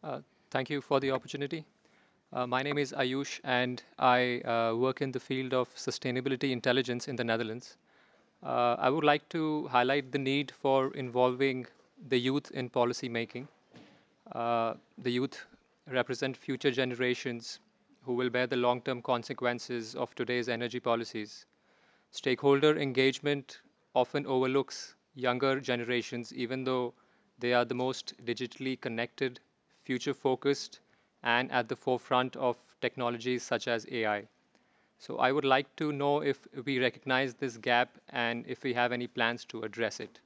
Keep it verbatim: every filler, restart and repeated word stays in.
Uh, Thank you for the opportunity. Uh, my name is Ayush, and I uh, work in the field of sustainability intelligence in the Netherlands. Uh, I would like to highlight the need for involving the youth in policy making. Uh, the youth represent future generations who will bear the long term consequences of today's energy policies. Stakeholder engagement often overlooks younger generations, even though they are the most digitally connected, future focused, and at the forefront of technologies such as A I. So, I would like to know if we recognize this gap and if we have any plans to address it.